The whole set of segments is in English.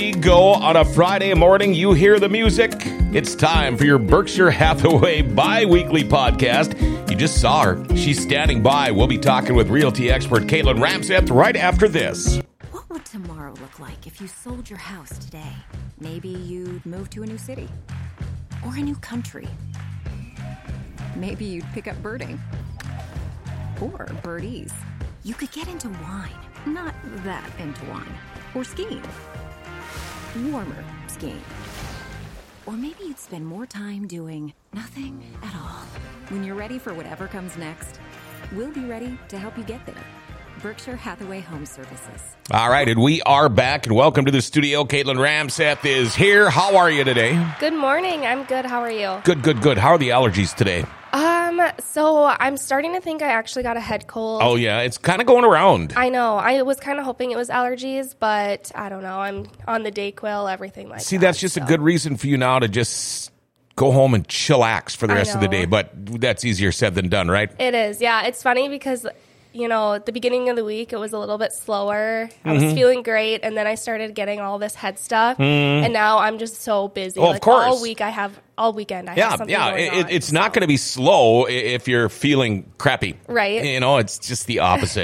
we go. On a Friday morning, you hear the music. It's time for your Berkshire Hathaway bi-weekly podcast. You just saw her. She's standing by. We'll be talking with realty expert Caitlin Ramseth right after this. What would tomorrow look like if you sold your house today? Maybe you'd move to a new city or a new country. Maybe you'd pick up birding or birdies. You could get into wine. Not that into wine. Or skiing. Warmer skiing. Or maybe you'd spend more time doing nothing at all. When you're ready for whatever comes next, we'll be ready to help you get there. Berkshire Hathaway Home Services. All right, and we are back, and welcome to the studio. Caitlin Ramseth is here. How are you today? Good morning. I'm good. How are you? Good. How are the allergies today? So I'm starting to think I actually got a head cold. Oh, yeah. It's kind of going around. I know. I was kind of hoping it was allergies, but I don't know. I'm on the Dayquil, everything like that. See, that's just a good reason for you now to just go home and chillax for the rest of the day. But that's easier said than done, right? It is. Yeah. It's funny because, you know, at the beginning of the week, it was a little bit slower. I was feeling great, and then I started getting all this head stuff, and now I'm just so busy. Oh, of course. All weekend I have something going on. It's not going to be slow if you're feeling crappy. Right. You know, it's just the opposite.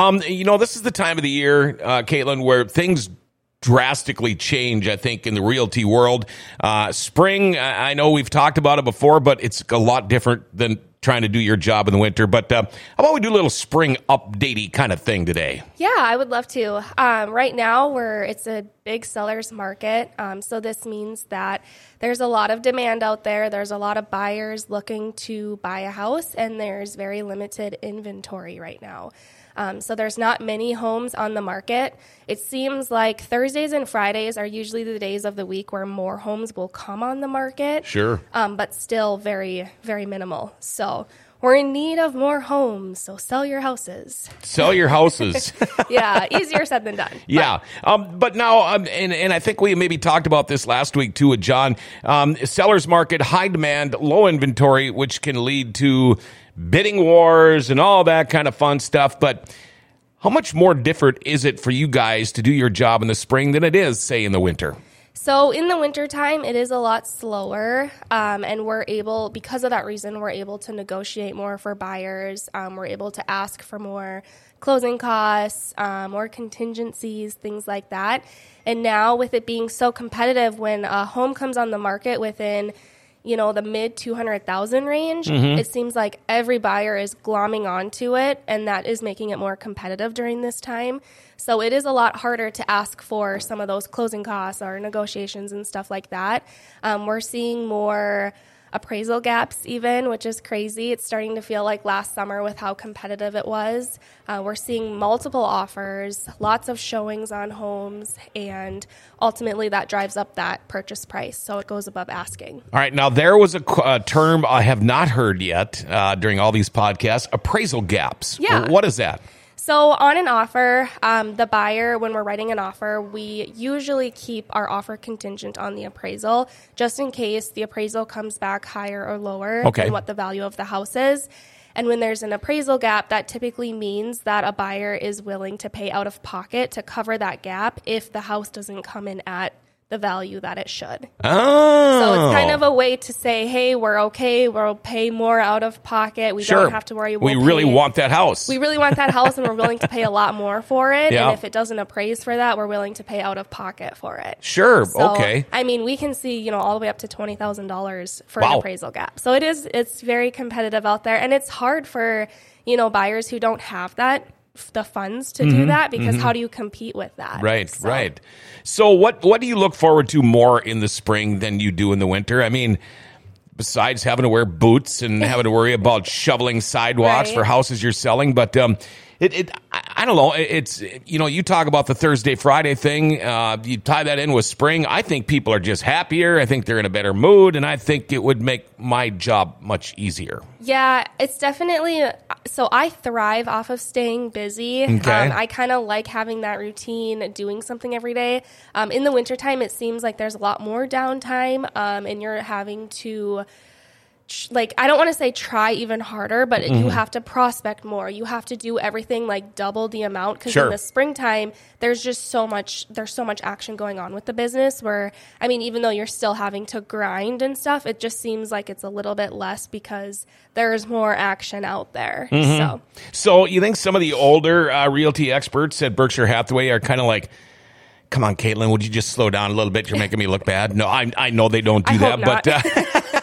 This is the time of the year, Caitlin, where things drastically change, I think, in the realty world. Spring, I know we've talked about it before, but it's a lot different than trying to do your job in the winter. But how about we do a little spring updatey kind of thing today? Yeah, I would love to. Right now, it's a big seller's market. So this means that there's a lot of demand out there. There's a lot of buyers looking to buy a house, and there's very limited inventory right now. So there's not many homes on the market. It seems like Thursdays and Fridays are usually the days of the week where more homes will come on the market. Sure. But still very, very minimal. So we're in need of more homes. So sell your houses. Sell your houses. Yeah, easier said than done. Yeah. But now, and I think we maybe talked about this last week too with John, seller's market, high demand, low inventory, which can lead to bidding wars and all that kind of fun stuff. But how much more different is it for you guys to do your job in the spring than it is, say, in the winter? So in the wintertime, it is a lot slower, and because of that reason, we're able to negotiate more for buyers. We're able to ask for more closing costs, more contingencies, things like that. And now with it being so competitive, when a home comes on the market within the mid 200,000 range, it seems like every buyer is glomming onto it, and that is making it more competitive during this time. So it is a lot harder to ask for some of those closing costs or negotiations and stuff like that. We're seeing more appraisal gaps even, which is crazy. It's starting to feel like last summer with how competitive it was. We're seeing multiple offers, lots of showings on homes, and ultimately that drives up that purchase price, so it goes above asking. All right, now there was a term I have not heard yet during all these podcasts, appraisal gaps. Yeah. What is that? So on an offer, the buyer, when we're writing an offer, we usually keep our offer contingent on the appraisal, just in case the appraisal comes back higher or lower than what the value of the house is. And when there's an appraisal gap, that typically means that a buyer is willing to pay out of pocket to cover that gap if the house doesn't come in at the value that it should. Oh. So it's kind of a way to say, hey, we're okay. We'll pay more out of pocket. We don't have to worry. We really want that house. We really want that house, and we're willing to pay a lot more for it. Yeah. And if it doesn't appraise for that, we're willing to pay out of pocket for it. Sure. So, okay. I mean, we can see, all the way up to $20,000 for an appraisal gap. So it's very competitive out there, and it's hard for, buyers who don't have the funds to do that, because how do you compete with that? Right. So what do you look forward to more in the spring than you do in the winter? I mean, besides having to wear boots and having to worry about shoveling sidewalks for houses you're selling, but I don't know. It's, you talk about the Thursday, Friday thing. You tie that in with spring. I think people are just happier. I think they're in a better mood, and I think it would make my job much easier. Yeah, it's definitely, so I thrive off of staying busy. Okay. I kind of like having that routine, doing something every day. In the wintertime, it seems like there's a lot more downtime, and you're having to like, I don't want to say try even harder, but you have to prospect more. You have to do everything like double the amount, because in the springtime, there's so much action going on with the business where, I mean, even though you're still having to grind and stuff, it just seems like it's a little bit less because there's more action out there. So you think some of the older realty experts at Berkshire Hathaway are kind of like, come on, Caitlin, would you just slow down a little bit? You're making me look bad. No, I know they don't do that, but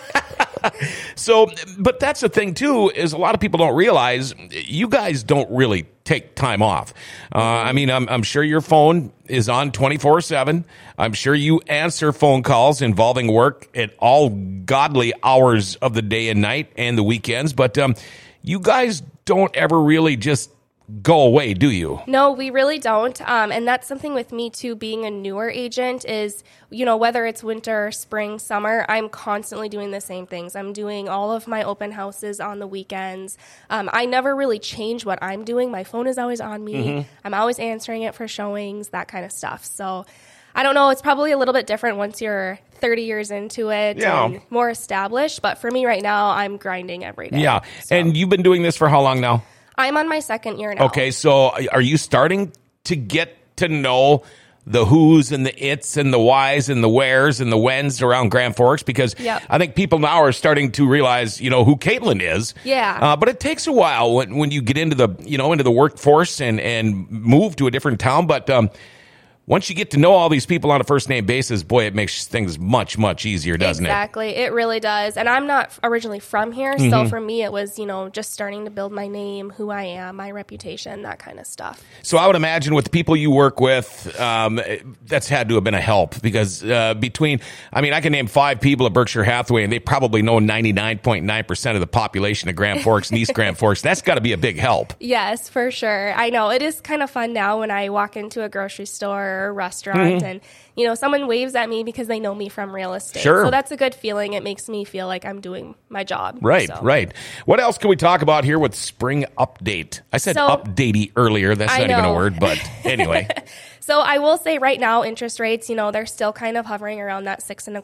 but that's the thing too, is a lot of people don't realize you guys don't really take time off. I mean, I'm sure your phone is on 24/7. I'm sure you answer phone calls involving work at all godly hours of the day and night and the weekends, but you guys don't ever really just go away, do you? No, we really don't. And that's something with me too, being a newer agent is, whether it's winter, spring, summer, I'm constantly doing the same things. I'm doing all of my open houses on the weekends. I never really change what I'm doing. My phone is always on me. I'm always answering it for showings, that kind of stuff. So I don't know. It's probably a little bit different once you're 30 years into it and more established. But for me right now, I'm grinding every day. Yeah. So. And you've been doing this for how long now? I'm on my second year now. Okay, so are you starting to get to know the who's and the it's and the whys and the where's and the when's around Grand Forks? Because I think people now are starting to realize, who Caitlin is. Yeah. But it takes a while when you get into the, into the workforce and move to a different town. But once you get to know all these people on a first name basis, boy, it makes things much, much easier, doesn't it? Exactly. It really does. And I'm not originally from here. So for me, it was, just starting to build my name, who I am, my reputation, that kind of stuff. So I would imagine with the people you work with, that's had to have been a help because I can name 5 people at Berkshire Hathaway and they probably know 99.9% of the population of Grand Forks and East Grand Forks. That's got to be a big help. Yes, for sure. I know. It is kind of fun now when I walk into a grocery store or a restaurant and, someone waves at me because they know me from real estate. Sure. So that's a good feeling. It makes me feel like I'm doing my job. Right, right. What else can we talk about here with Spring Update? I said updatey earlier. That's not even a word, but anyway. So I will say right now, interest rates, they're still kind of hovering around that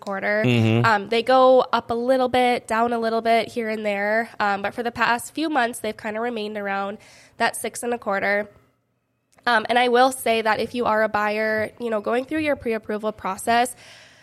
6.25. They go up a little bit, down a little bit here and there. But for the past few months, they've kind of remained around that 6.25. And I will say that if you are a buyer, going through your pre-approval process,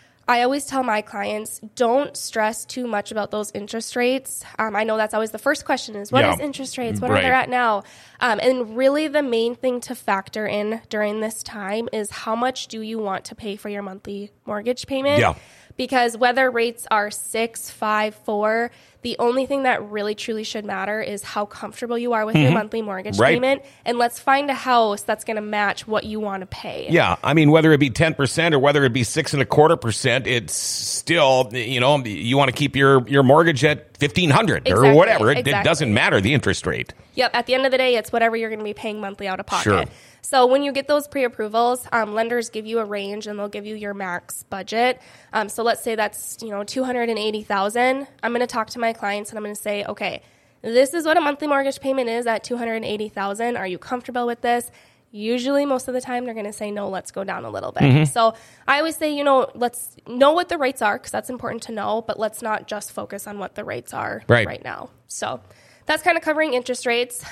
I always tell my clients, don't stress too much about those interest rates. I know that's always the first question is, what is interest rates? What are they at now? And really the main thing to factor in during this time is how much do you want to pay for your monthly mortgage payment? Yeah. Because whether rates are 6, 5, 4, the only thing that really truly should matter is how comfortable you are with your monthly mortgage payment. And let's find a house that's going to match what you want to pay. Yeah. I mean, whether it be 10% or whether it be 6.25%, it's still, you want to keep your mortgage at $1,500 or whatever. It doesn't matter the interest rate. Yep. At the end of the day, it's whatever you're going to be paying monthly out of pocket. Sure. So when you get those pre-approvals, lenders give you a range and they'll give you your max budget. So let's say that's, $280,000. I'm going to talk to my clients and I'm going to say, okay, this is what a monthly mortgage payment is at $280,000. Are you comfortable with this? Usually, most of the time, they're going to say, no, let's go down a little bit. So I always say, let's know what the rates are because that's important to know, but let's not just focus on what the rates are right now. So that's kind of covering interest rates.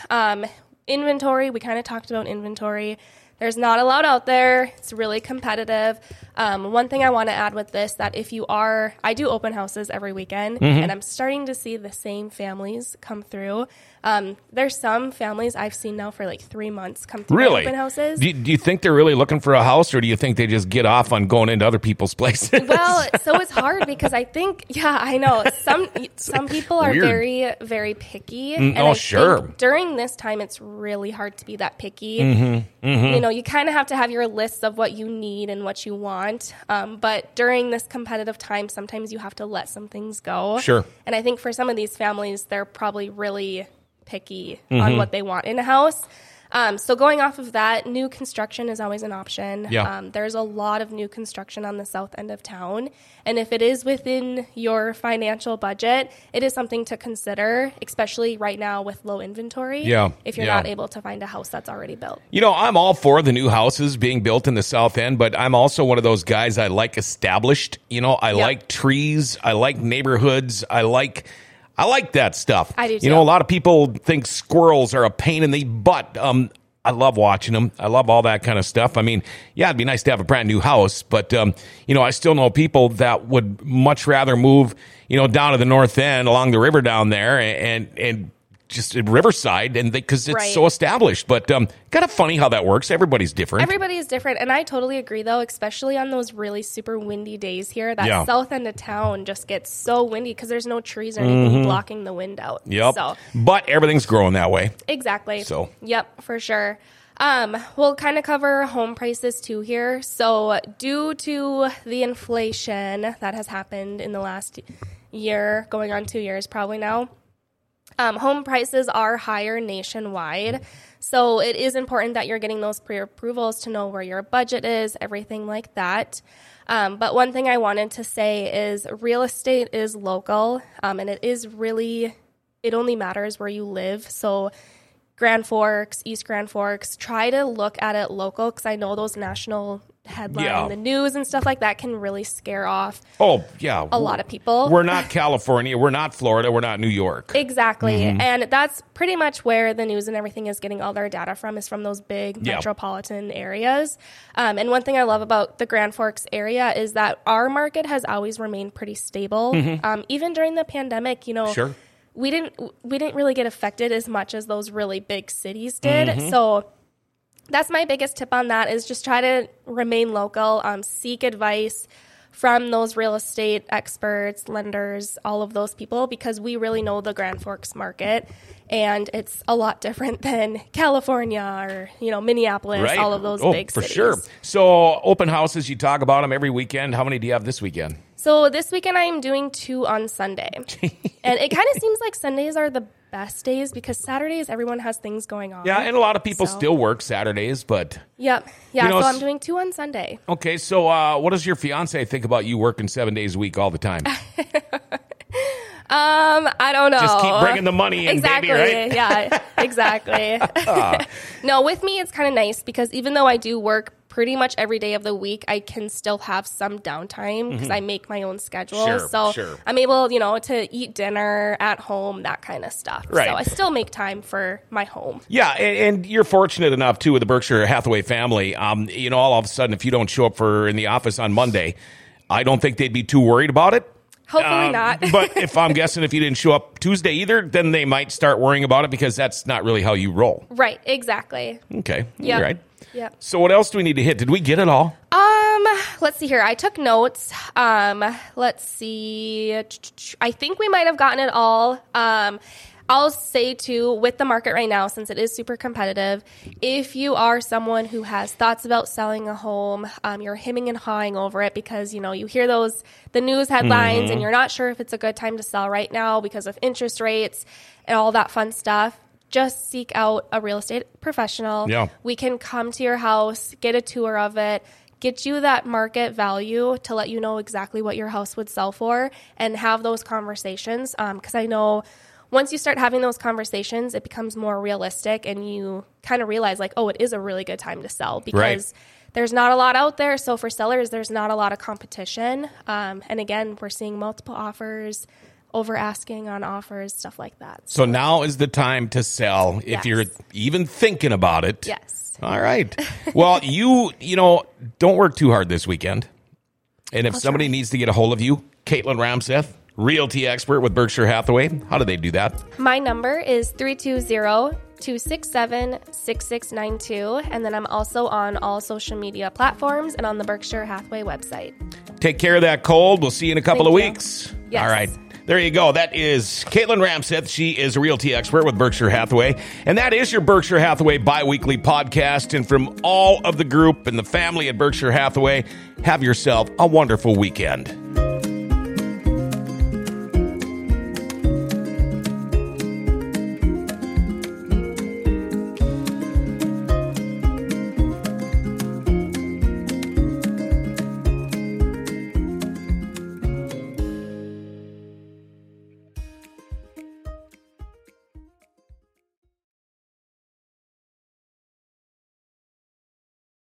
Inventory, we kind of talked about inventory. There's not a lot out there. It's really competitive. One thing I want to add with this, that I do open houses every weekend, and I'm starting to see the same families come through. There's some families I've seen now for like 3 months come through open houses. Do you think they're really looking for a house, or do you think they just get off on going into other people's places? Well, so it's hard because I think, I know. Some people are very, very picky. And I think during this time, it's really hard to be that picky. You kind of have to have your list of what you need and what you want. But during this competitive time, sometimes you have to let some things go. Sure. And I think for some of these families, they're probably really picky on what they want in a house. So going off of that, new construction is always an option. Yeah. There's a lot of new construction on the south end of town. And if it is within your financial budget, it is something to consider, especially right now with low inventory. Yeah. If you're not able to find a house that's already built. I'm all for the new houses being built in the south end, but I'm also one of those guys I like established. I like trees. I like neighborhoods. I like that stuff. I do too. You know, a lot of people think squirrels are a pain in the butt. I love watching them. I love all that kind of stuff. I mean, yeah, it'd be nice to have a brand new house, but, you know, I still know people that would much rather move, you know, down to the north end along the river down there and just at Riverside, and because it's so established. But kind of funny how that works. Everybody's different. Everybody is different, and I totally agree, though, especially on those really super windy days here. That south end of town just gets so windy because there's no trees or anything blocking the wind out. Yep. So, but everything's growing that way. Exactly. So. Yep, for sure. We'll kind of cover home prices, too, here. So due to the inflation that has happened in the last year, going on 2 years probably now, home prices are higher nationwide, so it is important that you're getting those pre-approvals to know where your budget is, everything like that. But one thing I wanted to say is real estate is local, and it only matters where you live. So Grand Forks, East Grand Forks, try to look at it local, because I know those national headline, the news and stuff like that can really scare off a lot of people. We're not California, we're not Florida, we're not New York. Exactly. And that's pretty much where the news and everything is getting all their data from, is from those big metropolitan areas. And one thing I love about the Grand Forks area is that our market has always remained pretty stable. Even during the pandemic, you know, we didn't really get affected as much as those really big cities did. So that's my biggest tip on that, is just try to remain local, seek advice from those real estate experts, lenders, all of those people, because we really know the Grand Forks market, and it's a lot different than California or, you know, Minneapolis, all of those big cities. For sure. So open houses, you talk about them every weekend. How many do you have this weekend? So this weekend I'm doing 2 on Sunday. And it kind of seems like Sundays are the best days, because Saturdays everyone has things going on. Yeah, and a lot of people still work Saturdays, but... Yep. Yeah, you know, so I'm doing 2 on Sunday. Okay, so what does your fiance think about you working 7 days a week all the time? I don't know. Just keep bringing the money in, baby, right? Yeah, exactly. No, with me it's kind of nice, because even though I do work pretty much every day of the week, I can still have some downtime, because I make my own schedule. I'm able, you know, to eat dinner at home, that kind of stuff. Right. So I still make time for my home. Yeah, and you're fortunate enough, too, with the Berkshire Hathaway family. You know, all of a sudden, if you don't show up in the office on Monday, I don't think they'd be too worried about it. Hopefully not. But if I'm guessing if you didn't show up Tuesday either, then they might start worrying about it, because that's not really how you roll. Right, exactly. Okay, yep. All right. Yep. So what else do we need to hit? Did we get it all? Let's see here. I took notes. Let's see. I think we might have gotten it all. I'll say, too, with the market right now, since it is super competitive, if you are someone who has thoughts about selling a home, you're hemming and hawing over it because, you know, you hear the news headlines and you're not sure if it's a good time to sell right now because of interest rates and all that fun stuff, just seek out a real estate professional. Yeah. We can come to your house, get a tour of it, get you that market value to let you know exactly what your house would sell for, and have those conversations. Because I know once you start having those conversations, it becomes more realistic, and you kind of realize, like, oh, it is a really good time to sell, because there's not a lot out there. So for sellers, there's not a lot of competition. And again, we're seeing multiple offers, over asking on offers, stuff like that. So now is the time to sell if you're even thinking about it. Yes. All right. Well, you know, don't work too hard this weekend. And if somebody needs to get a hold of you, Caitlin Ramseth, realty expert with Berkshire Hathaway, how do they do that? My number is 320-267-6692. And then I'm also on all social media platforms and on the Berkshire Hathaway website. Take care of that cold. We'll see you in a couple of weeks. Yes. All right. There you go. That is Caitlin Ramseth. She is a realty expert with Berkshire Hathaway. And that is your Berkshire Hathaway bi-weekly podcast. And from all of the group and the family at Berkshire Hathaway, have yourself a wonderful weekend.